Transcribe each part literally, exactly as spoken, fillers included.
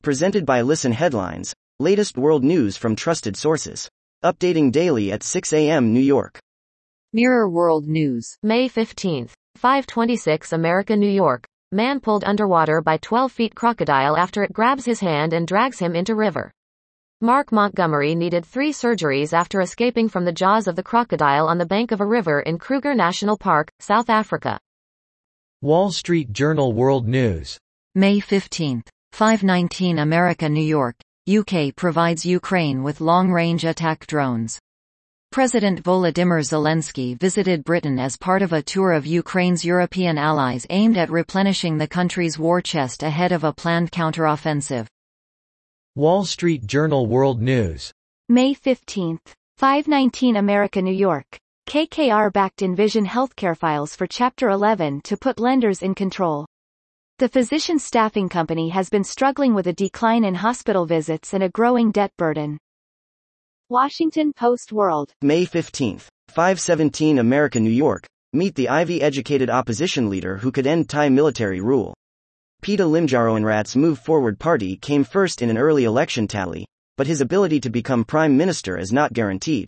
Presented by Listen Headlines, latest world news from trusted sources. Updating daily at six a m New York. Mirror World News. May fifteenth, five twenty-six America, New York. Man pulled underwater by twelve feet crocodile after it grabs his hand and drags him into river. Mark Montgomery needed three surgeries after escaping from the jaws of the crocodile on the bank of a river in Kruger National Park, South Africa. Wall Street Journal World News. May fifteenth, five nineteen America, New York. U K provides Ukraine with long-range attack drones. President Volodymyr Zelensky visited Britain as part of a tour of Ukraine's European allies aimed at replenishing the country's war chest ahead of a planned counteroffensive. Wall Street Journal World News. May fifteenth, five nineteen America, New York. K K R-backed Envision Healthcare files for Chapter eleven to put lenders in control. The physician staffing company has been struggling with a decline in hospital visits and a growing debt burden. Washington Post World. May fifteenth, five seventeen America, New York. Meet the Ivy-educated opposition leader who could end Thai military rule. Pita Limjaroenrat's Move Forward party came first in an early election tally, but his ability to become prime minister is not guaranteed.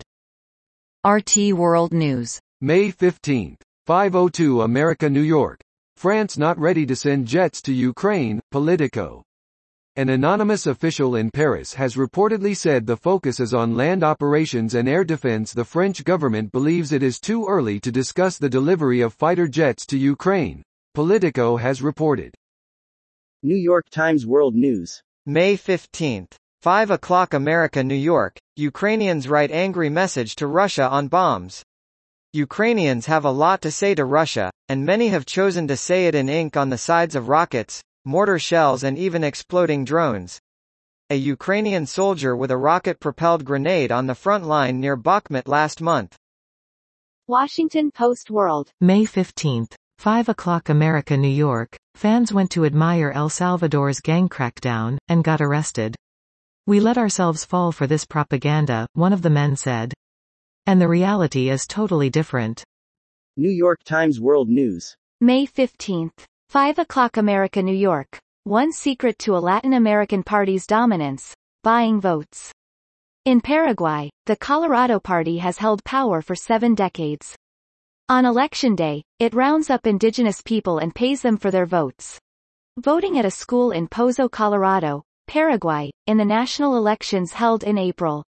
R T World News. May fifteenth, five oh two America, New York. France not ready to send jets to Ukraine, Politico. An anonymous official in Paris has reportedly said the focus is on land operations and air defense. The French government believes it is too early to discuss the delivery of fighter jets to Ukraine, Politico has reported. New York Times World News. May fifteenth, five o'clock America, New York. Ukrainians write angry message to Russia on bombs. Ukrainians have a lot to say to Russia, and many have chosen to say it in ink on the sides of rockets, mortar shells and even exploding drones. A Ukrainian soldier with a rocket-propelled grenade on the front line near Bakhmut last month. Washington Post World. May fifteenth, five o'clock America, New York. Fans went to admire El Salvador's gang crackdown, and got arrested. "We let ourselves fall for this propaganda," one of the men said. And the reality is totally different. New York Times World News. May fifteenth, five o'clock America, New York. One secret to a Latin American party's dominance: buying votes. In Paraguay, the Colorado Party has held power for seven decades. On election day, it rounds up indigenous people and pays them for their votes. Voting at a school in Pozo, Colorado, Paraguay, in the national elections held in April.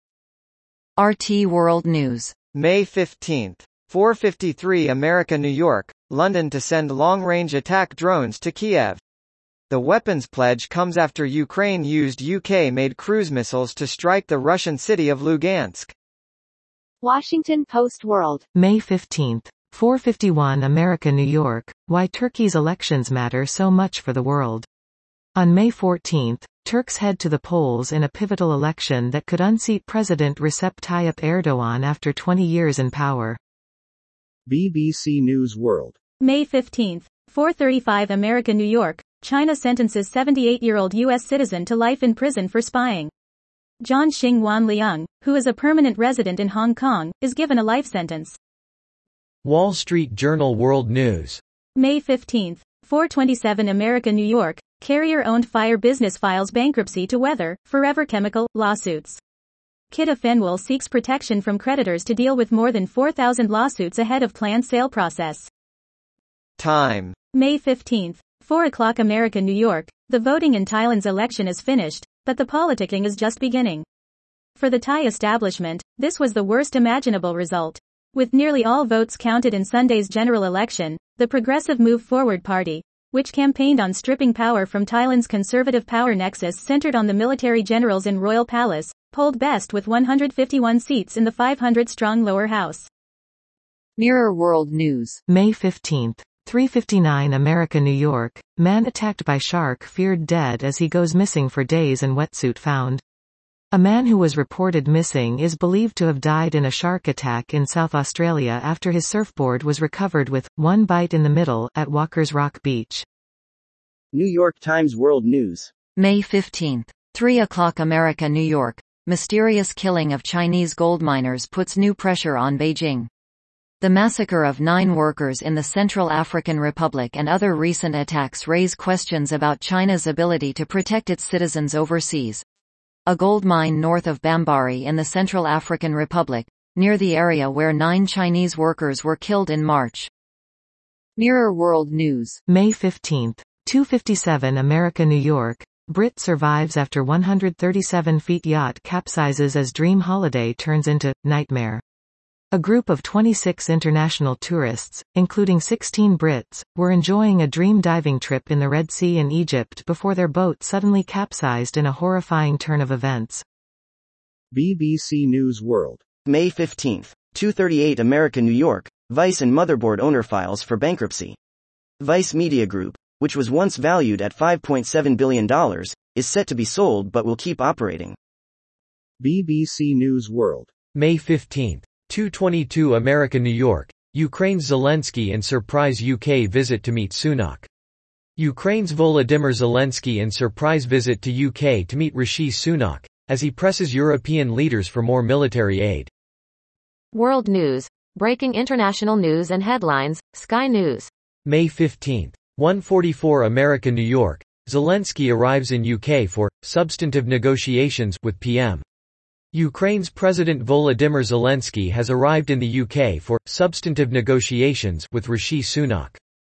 R T World News. May fifteenth, four fifty-three America, New York. London to send long-range attack drones to Kiev. The weapons pledge comes after Ukraine used U K-made cruise missiles to strike the Russian city of Lugansk. Washington Post World. May fifteenth, four fifty-one America, New York. Why Turkey's elections matter so much for the world. On May fourteenth, Turks head to the polls in a pivotal election that could unseat President Recep Tayyip Erdogan after twenty years in power. B B C News World. May fifteenth, four thirty-five America, New York. China sentences seventy-eight-year-old U S citizen to life in prison for spying. John Xing Wan Liang, who is a permanent resident in Hong Kong, is given a life sentence. Wall Street Journal World News. May fifteenth, four twenty-seven America, New York. Carrier-owned fire business files bankruptcy to weather Forever Chemical lawsuits. Kita Fenwell seeks protection from creditors to deal with more than four thousand lawsuits ahead of planned sale process. Time. May fifteenth, four o'clock America, New York. The voting in Thailand's election is finished, but the politicking is just beginning. For the Thai establishment, this was the worst imaginable result. With nearly all votes counted in Sunday's general election, the Progressive Move Forward Party, which campaigned on stripping power from Thailand's conservative power nexus centered on the military generals in Royal Palace, polled best with one hundred fifty-one seats in the five hundred strong lower house. Mirror World News. May fifteenth, three fifty-nine America, New York. Man attacked by shark feared dead as he goes missing for days and wetsuit found. A man who was reported missing is believed to have died in a shark attack in South Australia after his surfboard was recovered with one bite in the middle at Walker's Rock Beach. New York Times World News. May fifteenth, three o'clock America, New York. Mysterious killing of Chinese gold miners puts new pressure on Beijing. The massacre of nine workers in the Central African Republic and other recent attacks raise questions about China's ability to protect its citizens overseas. A gold mine north of Bambari in the Central African Republic, near the area where nine Chinese workers were killed in March. Mirror World News. May fifteenth. two fifty-seven America New York. Brit survives after one hundred thirty-seven feet yacht capsizes as dream holiday turns into nightmare. A group of twenty-six international tourists, including sixteen Brits, were enjoying a dream diving trip in the Red Sea in Egypt before their boat suddenly capsized in a horrifying turn of events. B B C News World. May fifteenth. two thirty-eight America New York. Vice and Motherboard owner files for bankruptcy. Vice Media Group, which was once valued at five point seven billion dollars, is set to be sold but will keep operating. B B C News World. May fifteenth. two twenty-two America New York. Ukraine's Zelensky and surprise U K visit to meet Sunak. Ukraine's Volodymyr Zelensky and surprise visit to U K to meet Rishi Sunak, as he presses European leaders for more military aid. World News. Breaking international news and headlines, Sky News. May fifteenth. one forty-four America New York. Zelensky arrives in U K for substantive negotiations with P M. Ukraine's President Volodymyr Zelensky has arrived in the U K for substantive negotiations with Rishi Sunak.